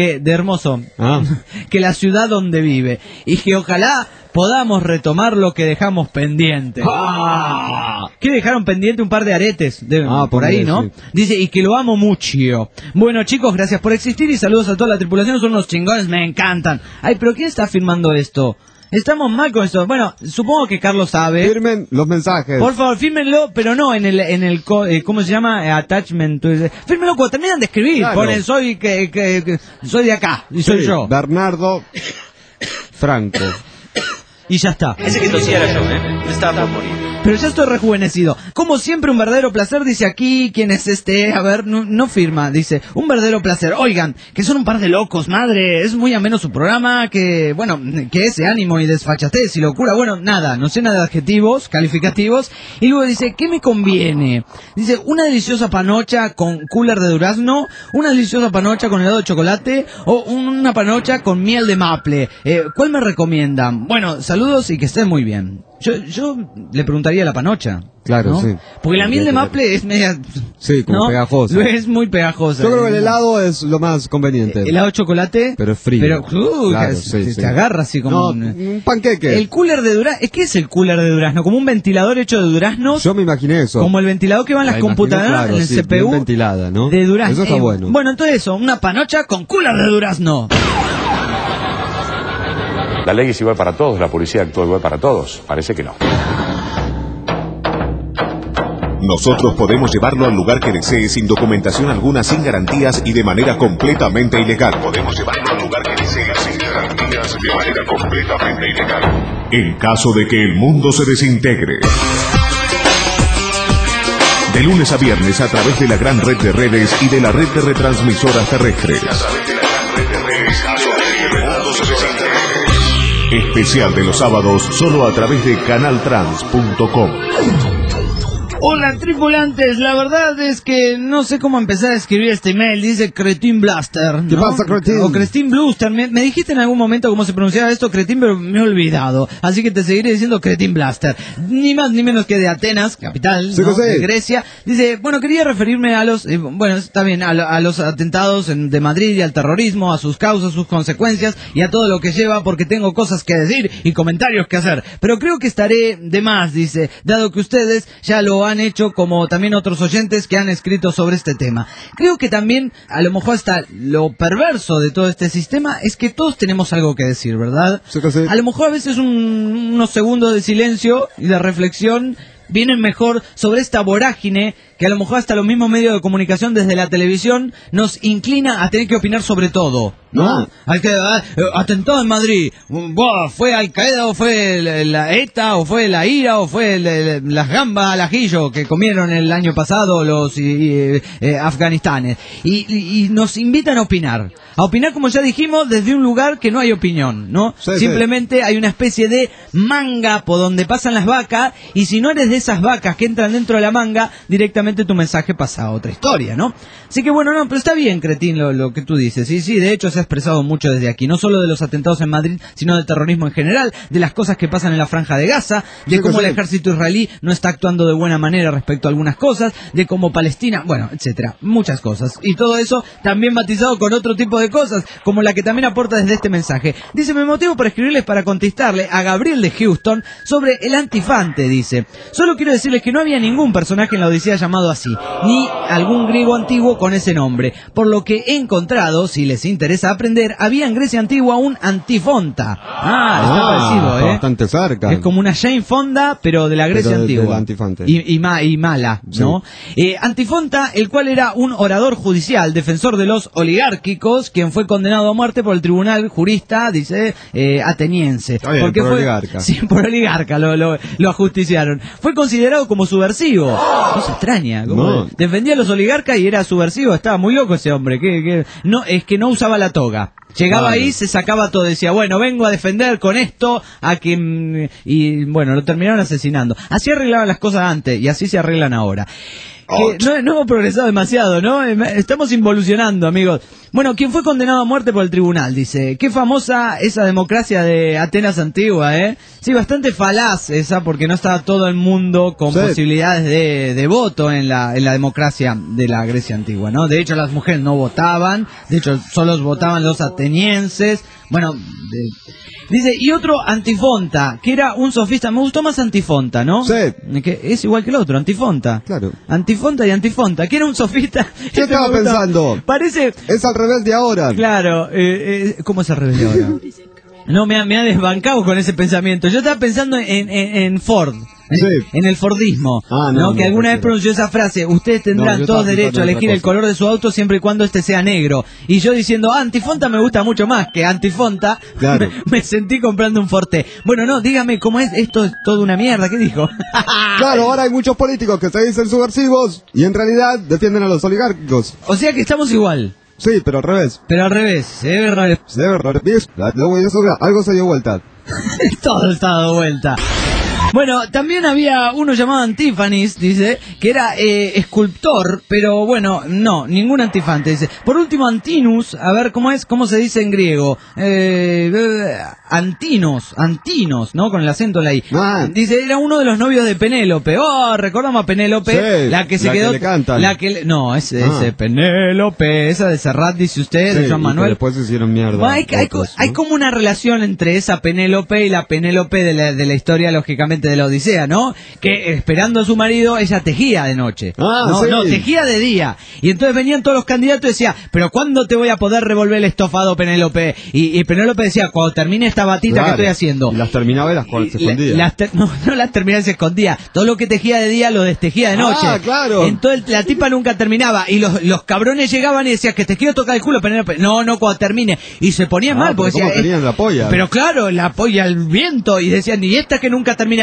Speaker 2: que la ciudad donde vive. Y que ojalá podamos retomar lo que dejamos pendiente. ¿Qué dejaron pendiente? Un par de aretes, por ahí, ¿no? Sí. Dice, y que lo amo mucho. Bueno, chicos, gracias por existir y saludos a toda la tripulación, son unos chingones, me encantan. Ay, pero ¿quién está firmando esto? Estamos mal con esto. Bueno, supongo que Carlos sabe.
Speaker 3: Firmen los mensajes.
Speaker 2: Por favor, fírmenlo, pero no en el ¿cómo se llama? Attachment. Fírmenlo cuando terminan de escribir. Claro. Ponen, soy soy de acá, y soy yo.
Speaker 3: Bernardo Franco.
Speaker 2: Y ya está.
Speaker 9: Ese que tosía era yo, me estaba por morir.
Speaker 2: Pero ya estoy rejuvenecido. Como siempre, un verdadero placer, dice aquí, ¿quién es este? A ver, no firma, dice, un verdadero placer. Oigan, que son un par de locos, madre, es muy ameno su programa, que, bueno, que ese ánimo y desfachatez y locura, bueno, nada, no sé nada de adjetivos, calificativos. Y luego dice, ¿qué me conviene? Dice, una deliciosa panocha con cooler de durazno, una deliciosa panocha con helado de chocolate, o una panocha con miel de maple. ¿Cuál me recomiendan? Bueno, saludos y que estén muy bien. Yo le preguntaría a la panocha.
Speaker 3: Claro,
Speaker 2: ¿no?
Speaker 3: sí.
Speaker 2: Porque la miel de maple es media...
Speaker 3: Sí, como pegajosa.
Speaker 2: Es muy pegajosa.
Speaker 3: Yo creo que el helado es lo más conveniente.
Speaker 2: Helado de chocolate.
Speaker 3: Pero es frío.
Speaker 2: Pero
Speaker 3: claro,
Speaker 2: te agarra así como...
Speaker 3: No, un panqueque.
Speaker 2: El cooler de durazno... ¿Qué es el cooler de durazno? ¿Como un ventilador hecho de duraznos?
Speaker 3: Yo me imaginé eso.
Speaker 2: Como el ventilador que va en las computadoras,
Speaker 3: claro,
Speaker 2: en el
Speaker 3: sí,
Speaker 2: CPU.
Speaker 3: bien ventilada, ¿no?
Speaker 2: De durazno.
Speaker 3: Eso está bueno.
Speaker 2: Bueno, entonces eso, una panocha con cooler de durazno.
Speaker 10: La ley es igual para todos, la policía actúa igual para todos. Parece que no.
Speaker 1: Nosotros podemos llevarlo al lugar que desee sin documentación alguna, sin garantías y de manera completamente ilegal. Podemos llevarlo al lugar que desee sin garantías de manera completamente ilegal. En caso de que el mundo se desintegre. De lunes a viernes a través de la gran red de redes y de la red de retransmisoras terrestres. Especial de los sábados solo a través de canaltrans.com.
Speaker 2: Hola tripulantes, la verdad es que no sé cómo empezar a escribir este email, dice Cretin Blaster, ¿no?
Speaker 3: ¿Qué pasa, Cretin?
Speaker 2: O Cretin Bluster, me dijiste en algún momento cómo se pronunciaba esto, Cretin, pero me he olvidado, así que te seguiré diciendo Cretin Blaster, ni más ni menos que de Atenas, capital,
Speaker 3: sí,
Speaker 2: ¿no?
Speaker 3: sí.
Speaker 2: De Grecia. Dice, bueno, quería referirme a los, bueno, está bien, a los atentados de Madrid y al terrorismo, a sus causas, sus consecuencias y a todo lo que lleva, porque tengo cosas que decir y comentarios que hacer, pero creo que estaré de más, dice, dado que ustedes ya lo han hecho, como también otros oyentes que han escrito sobre este tema. Creo que también, a lo mejor hasta lo perverso de todo este sistema es que todos tenemos algo que decir, ¿verdad?
Speaker 3: Sí, sí.
Speaker 2: A lo mejor a veces unos segundos de silencio y de reflexión vienen mejor sobre esta vorágine que a lo mejor hasta los mismos medios de comunicación desde la televisión nos inclina a tener que opinar sobre todo, ¿no? Hay que atentado en Madrid, fue Al Qaeda o fue la ETA o fue la IRA o fue las gambas al ajillo que comieron el año pasado los afganistanes y nos invitan a opinar como ya dijimos desde un lugar que no hay opinión, ¿no?
Speaker 3: Sí,
Speaker 2: simplemente hay una especie de manga por donde pasan las vacas y si no eres de esas vacas que entran dentro de la manga, directamente tu mensaje pasa a otra historia, ¿no? Así que bueno, no, pero está bien, Cretín, lo que tú dices. Sí, de hecho se ha expresado mucho desde aquí, no solo de los atentados en Madrid, sino del terrorismo en general, de las cosas que pasan en la Franja de Gaza, de cómo el ejército israelí no está actuando de buena manera respecto a algunas cosas, de cómo Palestina, bueno, etcétera, muchas cosas. Y todo eso también matizado con otro tipo de cosas, como la que también aporta desde este mensaje. Dice, me motivo para escribirles para contestarle a Gabriel de Houston sobre el antifante, dice. Solo quiero decirles que no había ningún personaje en la Odisea llamado así, ni algún griego antiguo con ese nombre. Por lo que he encontrado, si les interesa aprender, había en Grecia antigua un antifonta. Está parecido,
Speaker 3: está bastante cerca.
Speaker 2: Es como una Jane Fonda, pero de la Grecia antigua.
Speaker 3: Antifante.
Speaker 2: Y mala, ¿no? Sí. Antifonta, el cual era un orador judicial, defensor de los oligárquicos, quien fue condenado a muerte por el tribunal jurista, dice, ateniense.
Speaker 3: Bien,
Speaker 2: porque
Speaker 3: por
Speaker 2: fue,
Speaker 3: oligarca.
Speaker 2: Sí, por oligarca, lo ajusticiaron. Fue considerado como subversivo. Cosa extraña.
Speaker 3: No.
Speaker 2: Defendía a los oligarcas y era subversivo. Estaba muy loco ese hombre. No, es que no usaba la toga. Llegaba ahí, se sacaba todo, decía, bueno, vengo a defender con esto a quien... Y bueno, lo terminaron asesinando. Así arreglaban las cosas antes y así se arreglan ahora. Que no hemos progresado demasiado, ¿no? Estamos involucionando, amigos. Bueno, ¿quién fue condenado a muerte por el tribunal? Dice, qué famosa esa democracia de Atenas antigua, ¿eh? Sí, bastante falaz esa, porque no estaba todo el mundo con posibilidades de voto en la democracia de la Grecia antigua, ¿no? De hecho, las mujeres no votaban, de hecho, solo votaban los atenienses. Bueno, dice, y otro Antifonta, que era un sofista, me gustó más Antifonta, ¿no?
Speaker 3: Sí.
Speaker 2: Que es igual que el otro, Antifonta.
Speaker 3: Claro.
Speaker 2: Antifonta y Antifonta, que era un sofista.
Speaker 3: ¿Qué estaba pensando?
Speaker 2: Parece...
Speaker 3: Es al revés de ahora.
Speaker 2: Claro, ¿cómo es al revés de ahora? No, me ha desbancado con ese pensamiento. Yo estaba pensando en Ford. En el Fordismo, ¿no? Que alguna vez pronunció esa frase, ustedes tendrán todos derecho a elegir el color de su auto siempre y cuando este sea negro. Y yo diciendo, Antifonta me gusta mucho más que Antifonta, claro. me sentí comprando un Forte. Bueno, no, dígame, ¿cómo es? Esto es toda una mierda, ¿qué dijo?
Speaker 3: Claro, ahora hay muchos políticos que se dicen subversivos y en realidad defienden a los oligárquicos.
Speaker 2: O sea que estamos igual.
Speaker 3: Sí, pero al revés.
Speaker 2: Pero al revés, se debe al revés.
Speaker 3: Algo se dio vuelta.
Speaker 2: Todo está dado vuelta. Bueno, también había uno llamado Antífanis, dice, que era escultor, pero bueno, no, ningún antifante, dice. Por último, Antinus, a ver cómo se dice en griego. Antinos, ¿no? Con el acento en la I. Dice, era uno de los novios de Penélope. Recordamos a Penélope,
Speaker 3: sí,
Speaker 2: la que se quedó.
Speaker 3: Que le cantan.
Speaker 2: No, ese Penélope, esa de Serrat, dice usted, de Juan Manuel.
Speaker 3: Después se hicieron mierda.
Speaker 2: Bueno, hay como una relación entre esa Penélope y la Penélope de la historia, lógicamente, de la Odisea, ¿no? Que esperando a su marido, ella tejía de noche. No, tejía de día. Y entonces venían todos los candidatos y decía, pero ¿cuándo te voy a poder revolver el estofado, Penélope? Y Penélope decía, cuando termine esta batita que estoy haciendo.
Speaker 3: Y las terminaba y las se escondía.
Speaker 2: No las terminaba y se escondía. Todo lo que tejía de día lo destejía de noche.
Speaker 3: Claro.
Speaker 2: Entonces la tipa nunca terminaba. Y los cabrones llegaban y decían, que te quiero tocar el culo, Penélope. No, cuando termine. Y se ponían mal porque
Speaker 3: ¿cómo
Speaker 2: decía,
Speaker 3: tenían la polla?
Speaker 2: Pero claro, la polla, el viento. Y decían, y esta que nunca termina de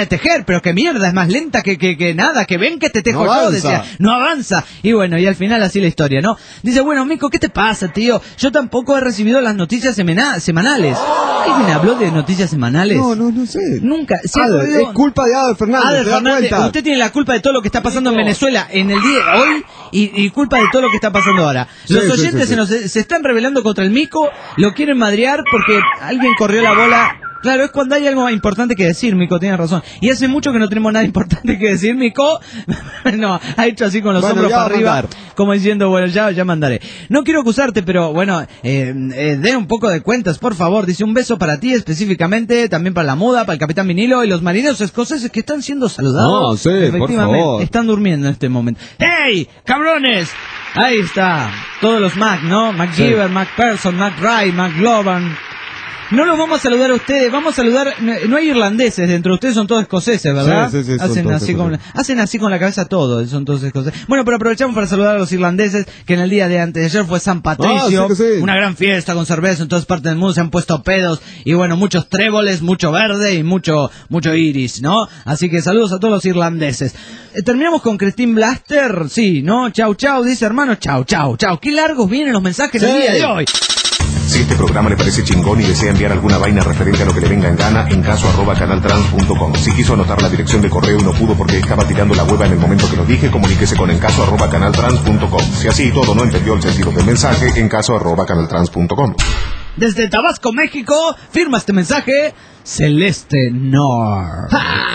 Speaker 2: tejer, pero qué mierda, es más lenta que nada, que ven que te tejo
Speaker 3: No
Speaker 2: yo,
Speaker 3: avanza.
Speaker 2: decía, no avanza. Y bueno, y al final así la historia, ¿no? Dice, bueno, Mico, ¿qué te pasa, tío? Yo tampoco he recibido las noticias semanales. ¿Alguien habló de noticias semanales?
Speaker 3: No sé.
Speaker 2: Nunca. ¿Se
Speaker 3: Es culpa de Adel Fernández,
Speaker 2: Adel
Speaker 3: ¿te das
Speaker 2: Fernández,
Speaker 3: cuenta?
Speaker 2: usted tiene la culpa de todo lo que está pasando en Venezuela en el día de hoy y culpa de todo lo que está pasando ahora. Los
Speaker 3: Sí,
Speaker 2: oyentes
Speaker 3: sí.
Speaker 2: se están rebelando contra el Mico, lo quieren madrear porque alguien corrió la bola. Claro, es cuando hay algo importante que decir, Mico, tienes razón. Y hace mucho que no tenemos nada importante que decir, Mico. No, ha hecho así con los hombros para arriba, como diciendo, bueno, ya mandaré. No quiero acusarte, pero bueno, dé un poco de cuentas, por favor. Dice, un beso para ti específicamente, también para la muda, para el Capitán Vinilo y los marineros escoceses que están siendo saludados.
Speaker 3: No, sí,
Speaker 2: Efectivamente,
Speaker 3: por favor.
Speaker 2: están durmiendo en este momento. ¡Hey, cabrones! Ahí está, todos los Mac, ¿no? MacGyver, MacPherson, MacRae, MacGloban. No los vamos a saludar a ustedes, vamos a saludar, no hay irlandeses dentro de ustedes, son todos escoceses, ¿verdad?
Speaker 3: Sí, son
Speaker 2: hacen,
Speaker 3: todos
Speaker 2: así
Speaker 3: escoceses.
Speaker 2: hacen así con la cabeza todos, son todos escoceses. Bueno, pero aprovechamos para saludar a los irlandeses, que en el día de antes de ayer fue San Patricio,
Speaker 3: sí.
Speaker 2: una gran fiesta con cerveza en todas partes del mundo, se han puesto pedos, y bueno, muchos tréboles, mucho verde y mucho iris, ¿no? Así que saludos a todos los irlandeses. Terminamos con Christine Blaster, sí, ¿no? Chau, dice hermano, chau. Qué largos vienen los mensajes del día de hoy.
Speaker 1: Si este programa le parece chingón y desea enviar alguna vaina referente a lo que le venga en gana, en caso @canaltrans.com. Si quiso anotar la dirección de correo y no pudo porque estaba tirando la hueva en el momento que lo dije, comuníquese con encaso @canaltrans.com. Si así y todo no entendió el sentido del mensaje, encaso @canaltrans.com.
Speaker 2: Desde Tabasco, México, firma este mensaje Celeste Nor.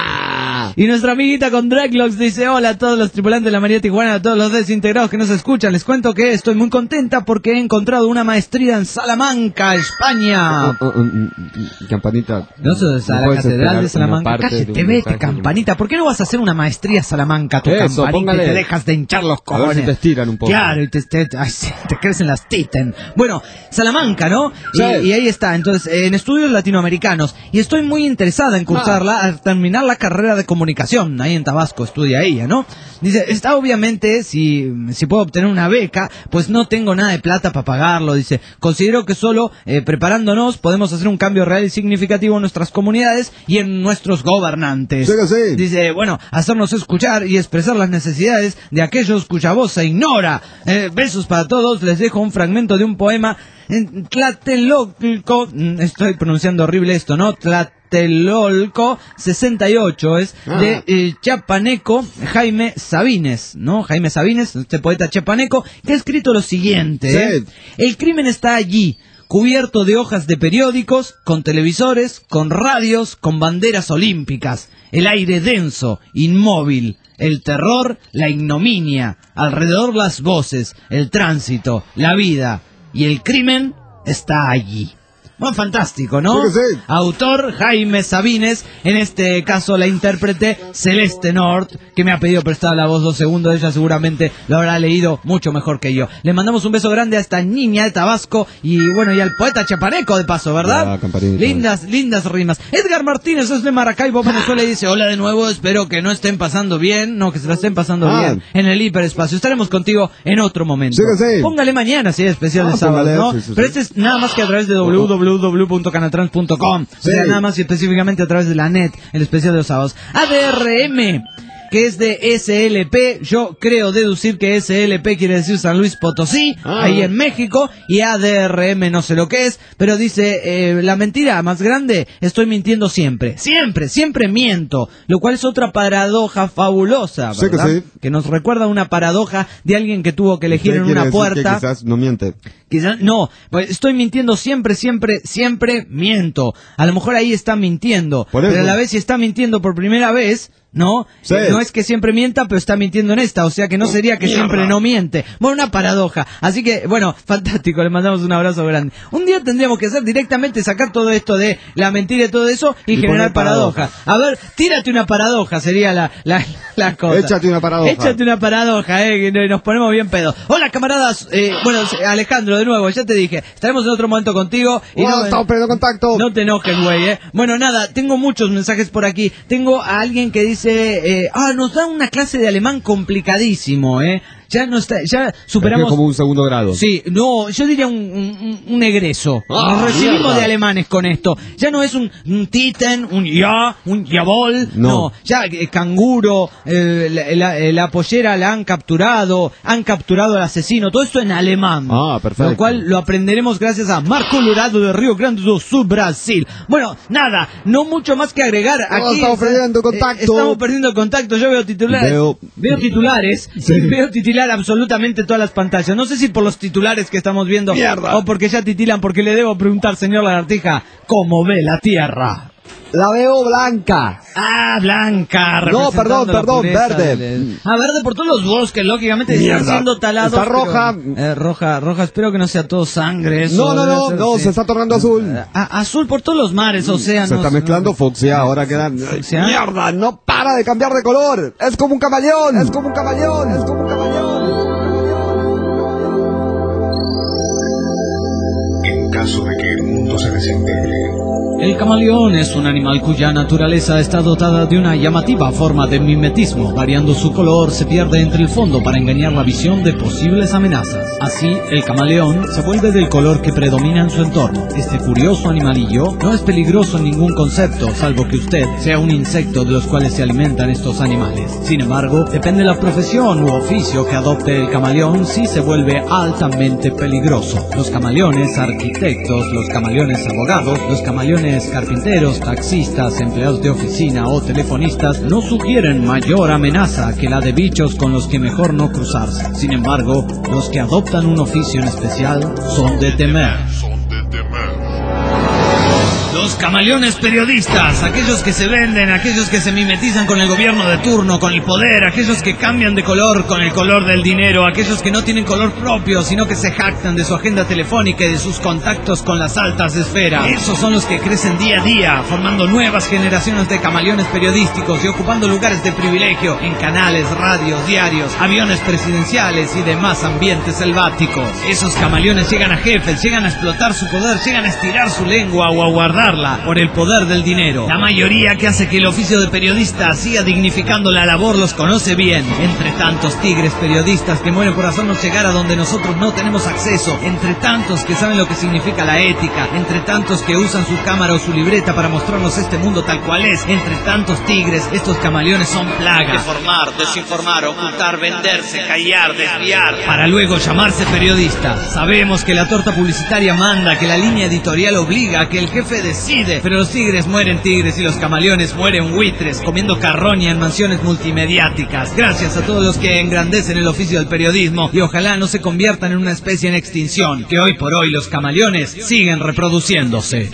Speaker 2: Y nuestra amiguita con Dreadlocks dice, hola a todos los tripulantes de la María Tijuana, a todos los desintegrados que nos escuchan. Les cuento que estoy muy contenta porque he encontrado una maestría en Salamanca, España.
Speaker 3: Campanita.
Speaker 2: No sos a la
Speaker 3: puedes
Speaker 2: Catedral
Speaker 3: esperar
Speaker 2: de Salamanca.
Speaker 3: una parte de
Speaker 2: Cállate,
Speaker 3: un
Speaker 2: vete,
Speaker 3: mensaje,
Speaker 2: Campanita. ¿Por qué no vas a hacer una maestría a Salamanca, tu
Speaker 3: Eso,
Speaker 2: Campanita,
Speaker 3: póngale.
Speaker 2: y te dejas de hinchar los
Speaker 3: A ver
Speaker 2: cojones?
Speaker 3: si te estiran un poco.
Speaker 2: Claro, y te crecen las titen. Bueno, Salamanca, ¿no?
Speaker 3: Sí.
Speaker 2: Y ahí está, entonces, en estudios latinoamericanos. Y estoy muy interesada en cursarla, al terminar la carrera de comunicación. Ahí en Tabasco estudia ella, ¿no? Dice, está obviamente, si puedo obtener una beca, pues no tengo nada de plata para pagarlo. Dice, considero que solo preparándonos podemos hacer un cambio real y significativo en nuestras comunidades y en nuestros gobernantes.
Speaker 3: Sí.
Speaker 2: Dice, bueno, hacernos escuchar y expresar las necesidades de aquellos cuya voz se ignora. Besos para todos, les dejo un fragmento de un poema en Tlatelolco, estoy pronunciando horrible esto, ¿no? Tlatelolco 68 es de chapaneco Jaime Sabines, ¿no? Jaime Sabines, este poeta chapaneco, que ha escrito lo siguiente,
Speaker 3: Sí.
Speaker 2: El crimen está allí, cubierto de hojas de periódicos, con televisores, con radios, con banderas olímpicas, el aire denso, inmóvil, el terror, la ignominia, alrededor las voces, el tránsito, la vida, y el crimen está allí. Bueno, fantástico, ¿no?
Speaker 3: Sí.
Speaker 2: Autor Jaime Sabines, en este caso la intérprete Celeste Nord, que me ha pedido prestar la voz 2 segundos, ella seguramente lo habrá leído mucho mejor que yo. Le mandamos un beso grande a esta niña de Tabasco y bueno, y al poeta chapaneco de paso, ¿verdad? Lindas rimas. Edgar Martínez es de Maracaibo, Venezuela, y dice, hola de nuevo, espero que no estén pasando bien, no, que se la estén pasando bien en el hiperespacio. Estaremos contigo en otro momento.
Speaker 3: Sí.
Speaker 2: Póngale mañana, si es especial de sábado,
Speaker 3: póngale,
Speaker 2: ¿no?
Speaker 3: sí.
Speaker 2: Pero este es nada más que a través de www.canaltrans.com. O sea, nada más y específicamente a través de la net, el especial de los sábados. ADRM, que es de SLP, yo creo deducir que SLP quiere decir San Luis Potosí, ahí en México, y ADRM no sé lo que es, pero dice, la mentira más grande, estoy mintiendo siempre miento, lo cual es otra paradoja fabulosa, ¿verdad?
Speaker 3: Sí.
Speaker 2: Que nos recuerda una paradoja de alguien que tuvo que elegir en una puerta.
Speaker 3: Quizás no miente.
Speaker 2: No, pues estoy mintiendo siempre miento. A lo mejor ahí está mintiendo, pero a la vez si está mintiendo por primera vez, ¿no?
Speaker 3: Sí.
Speaker 2: No es que siempre mienta, pero está mintiendo en esta, o sea que no sería que siempre no miente. Bueno, una paradoja. Así que, bueno, fantástico, le mandamos un abrazo grande. Un día tendríamos que hacer directamente, sacar todo esto de la mentira y todo eso y generar paradoja. A ver, tírate una paradoja, sería la cosa.
Speaker 3: Échate una paradoja,
Speaker 2: que nos ponemos bien pedos. Hola, camaradas. Bueno, Alejandro, de nuevo, ya te dije, estaremos en otro momento contigo. Y
Speaker 3: estamos perdiendo contacto.
Speaker 2: No te enojes, güey, Bueno, nada, tengo muchos mensajes por aquí. Tengo a alguien que dice, nos da una clase de alemán complicadísimo, Ya no está, ya superamos...
Speaker 3: Es como un segundo grado.
Speaker 2: Sí, no, yo diría un egreso. Nos recibimos
Speaker 3: mierda.
Speaker 2: de alemanes con esto. Ya no es un Titen, un Jawohl, no. Ya canguro, la pollera la han capturado al asesino, todo esto en alemán.
Speaker 3: Perfecto.
Speaker 2: Lo cual lo aprenderemos gracias a Marco Colorado de Río Grande do Sul, Brasil. Bueno, nada, no mucho más que agregar. Aquí
Speaker 3: estamos perdiendo contacto.
Speaker 2: Estamos perdiendo contacto. Yo veo titulares. Veo titulares. Sí. Veo titular absolutamente todas las pantallas. No sé si por los titulares que estamos viendo.
Speaker 3: Mierda.
Speaker 2: O porque ya titilan, porque le debo preguntar, señor Lagartija, ¿cómo ve la Tierra?
Speaker 3: La veo blanca.
Speaker 2: Blanca.
Speaker 3: No, perdón, verde.
Speaker 2: Verde por todos los bosques, lógicamente están siendo talados.
Speaker 3: Está roja.
Speaker 2: Roja, espero que no sea todo sangre. Eso
Speaker 3: No, se está tornando azul.
Speaker 2: Azul por todos los mares, océanos.
Speaker 3: Se está mezclando fucsia, ahora quedan...
Speaker 2: ¿Fucsia?
Speaker 3: ¡Mierda! ¡No para de cambiar de color! ¡Es como un camaleón!
Speaker 1: En caso de que el mundo se desintegre,
Speaker 2: el camaleón es un animal cuya naturaleza está dotada de una llamativa forma de mimetismo. Variando su color, se pierde entre el fondo para engañar la visión de posibles amenazas. Así, el camaleón se vuelve del color que predomina en su entorno. Este curioso animalillo no es peligroso en ningún concepto, salvo que usted sea un insecto de los cuales se alimentan estos animales. Sin embargo, depende de la profesión u oficio que adopte el camaleón, si se vuelve altamente peligroso. Los camaleones arquitectos, los camaleones abogados, los camaleones carpinteros, taxistas, empleados de oficina o telefonistas no sugieren mayor amenaza que la de bichos con los que mejor no cruzarse. Sin embargo, los que adoptan un oficio en especial son de temer. Los camaleones periodistas, aquellos que se venden, aquellos que se mimetizan con el gobierno de turno, con el poder, aquellos que cambian de color con el color del dinero, aquellos que no tienen color propio, sino que se jactan de su agenda telefónica y de sus contactos con las altas esferas. Esos son los que crecen día a día, formando nuevas generaciones de camaleones periodísticos y ocupando lugares de privilegio en canales, radios, diarios, aviones presidenciales y demás ambientes selváticos. Esos camaleones llegan a jefes, llegan a explotar su poder, llegan a estirar su lengua o a guardar por el poder del dinero. La mayoría que hace que el oficio de periodista siga dignificando la labor los conoce bien. Entre tantos tigres periodistas que mueren por hacernos llegar a donde nosotros no tenemos acceso, entre tantos que saben lo que significa la ética, entre tantos que usan su cámara o su libreta para mostrarnos este mundo tal cual es, entre tantos tigres, estos camaleones son plagas. Deformar, desinformar, ocultar, venderse, callar, desviar, para luego llamarse periodista. Sabemos que la torta publicitaria manda, que la línea editorial obliga, que el jefe decide, pero los tigres mueren tigres y los camaleones mueren buitres, comiendo carroña en mansiones multimediáticas. Gracias a todos los que engrandecen el oficio del periodismo y ojalá no se conviertan en una especie en extinción, que hoy por hoy los camaleones siguen reproduciéndose.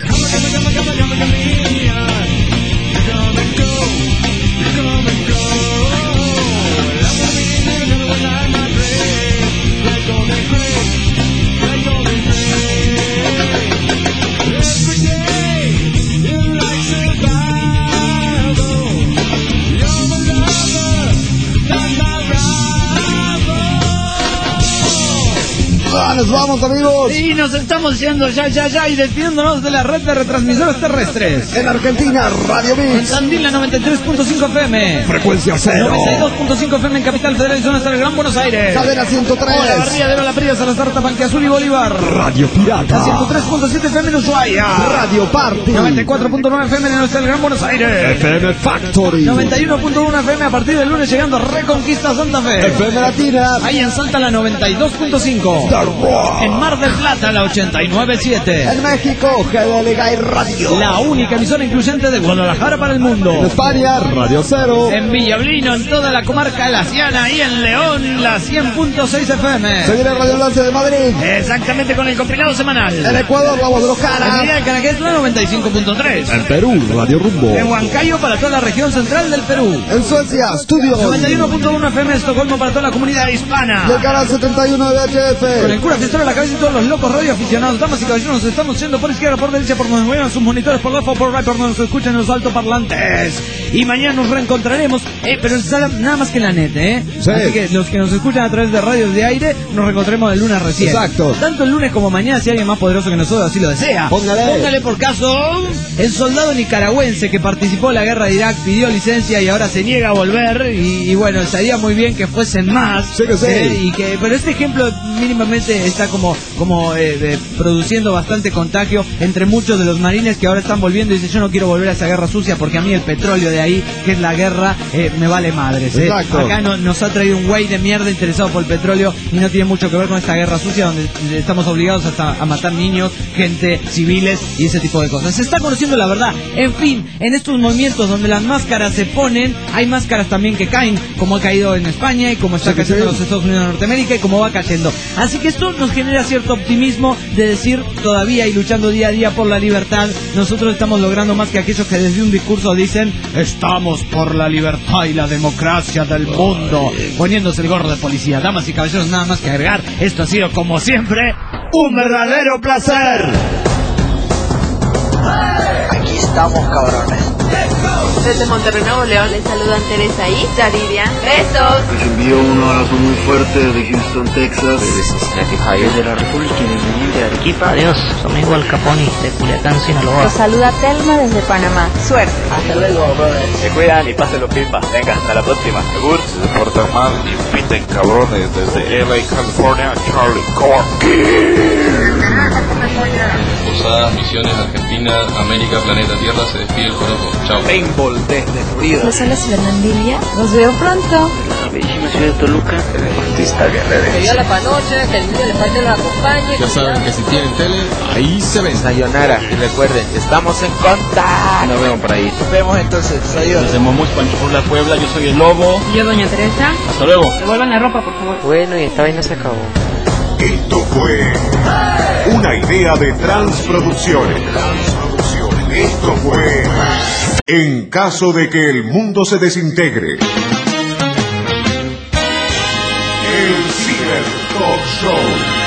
Speaker 3: Nos vamos, amigos.
Speaker 2: Y nos estamos yendo ya y despidiéndonos de la red de retransmisores terrestres.
Speaker 3: En Argentina, Radio Mix.
Speaker 2: En Tandil, la 93.5 FM.
Speaker 3: Frecuencia 0.
Speaker 2: 92.5 FM en Capital Federal y Zona Hasta el Gran Buenos Aires.
Speaker 3: Cadena 103.
Speaker 2: Hola, Barriadero, La Prida, Salazar, Tapanque Azul y Bolívar.
Speaker 3: Radio Pirata.
Speaker 2: La 103.7 FM en Ushuaia.
Speaker 3: Radio Party.
Speaker 2: 94.9 FM en el Gran Buenos Aires.
Speaker 3: FM Factory.
Speaker 2: 91.1 FM a partir del lunes llegando a Reconquista Santa Fe.
Speaker 3: FM Latina.
Speaker 2: Ahí en Salta la 92.5. En Mar del Plata la 89.7.
Speaker 3: En México, GDL Gay Radio.
Speaker 2: La única emisora incluyente de Guadalajara para el mundo.
Speaker 3: En España, Radio Cero.
Speaker 2: En Villablino, en toda la comarca de La Siana y en León, la 100.6 FM.
Speaker 3: Se viene Radio Lance de Madrid.
Speaker 2: Exactamente, con el compilado semanal.
Speaker 3: En Ecuador, La Voz de los Caras.
Speaker 2: En Canaqués, la 95.3.
Speaker 3: En Perú, Radio Rumbo.
Speaker 2: En Huancayo, para toda la región central del Perú.
Speaker 3: En Suecia, Studio
Speaker 2: 91.1 FM, Estocolmo, para toda la comunidad hispana.
Speaker 3: Y el canal 71 de VHF.
Speaker 2: Con el cura Fiestero a la cabeza y todos los locos radio aficionados. Damas y caballeros, nos estamos yendo por izquierda, por derecha, por donde vean sus monitores, por left o por right, por donde nos escuchan en los altoparlantes. y mañana nos reencontraremos, pero nada más que en la net,
Speaker 3: Sí.
Speaker 2: Así que los que nos escuchan a través de radios de aire, nos reencontraremos el lunes recién.
Speaker 3: Exacto.
Speaker 2: Tanto el lunes como mañana, si alguien más poderoso que nosotros así lo desea. Póngale por caso, el soldado nicaragüense que participó en la guerra de Irak pidió licencia y ahora se niega a volver, y bueno, estaría muy bien que fuesen más.
Speaker 3: Sí que sí.
Speaker 2: Pero este ejemplo mínimamente está como produciendo bastante contagio entre muchos de los marines que ahora están volviendo y dicen: yo no quiero volver a esa guerra sucia porque a mí el petróleo de ahí, que es la guerra, me vale madres.
Speaker 3: Exacto.
Speaker 2: Acá nos ha traído un güey de mierda interesado por el petróleo y no tiene mucho que ver con esta guerra sucia donde estamos obligados hasta a matar niños, gente, civiles y ese tipo de cosas. Se está conociendo la verdad. En fin, en estos movimientos donde las máscaras se ponen, hay máscaras también que caen, como ha caído en España y como está cayendo en los Estados Unidos de Norteamérica y como va cayendo. Así que esto nos genera cierto optimismo de decir, todavía y luchando día a día por la libertad, nosotros estamos logrando más que aquellos que desde un discurso dicen: estamos por la libertad y la democracia del mundo, poniéndose el gorro de policía. Damas y caballeros, nada más que agregar, esto ha sido como siempre un verdadero placer.
Speaker 11: Aquí estamos, cabrones.
Speaker 12: Desde Monterrey, Nuevo León, les saludan Teresa y Yaridia. ¡Besos!
Speaker 13: Les envío un abrazo muy fuerte desde Houston, Texas.
Speaker 14: Desde la República Independiente de Arequipa. Adiós, soy Miguel Caponi de Culiacán, Sinaloa.
Speaker 15: Los saluda Telma desde Panamá. Suerte.
Speaker 16: Hasta luego, brothers. Se cuidan y pásenlo pipa. Venga, hasta la próxima. Segur.
Speaker 17: Se portan mal y piten cabrones desde LA, California, Charlie Corky.
Speaker 18: Posadas, Misiones, Argentina, América, Planeta Tierra, se despide el Joropo. Chao.
Speaker 11: Paintball desde Florida.
Speaker 15: Los habla Fernandilla. Los veo pronto.
Speaker 14: La bellísima ciudad de Toluca.
Speaker 16: El artista guerrero.
Speaker 12: Que Dios la panoche, que el niño de parte los acompañe.
Speaker 18: Ya saben que si tienen tele, ahí se ven.
Speaker 11: Sayonara. Y recuerden, estamos en contacto.
Speaker 18: Nos vemos por ahí.
Speaker 11: Nos vemos entonces. Adiós.
Speaker 18: Desde Momuch, Panchurla, Puebla, yo soy el Lobo.
Speaker 12: Yo, doña Teresa.
Speaker 18: Hasta luego.
Speaker 12: Devuelvan la ropa, por favor.
Speaker 14: Bueno, y esta vaina se acabó.
Speaker 1: Esto fue una idea de Transproducciones. Esto fue En caso de que el mundo se desintegre. El Ciber Talk Show.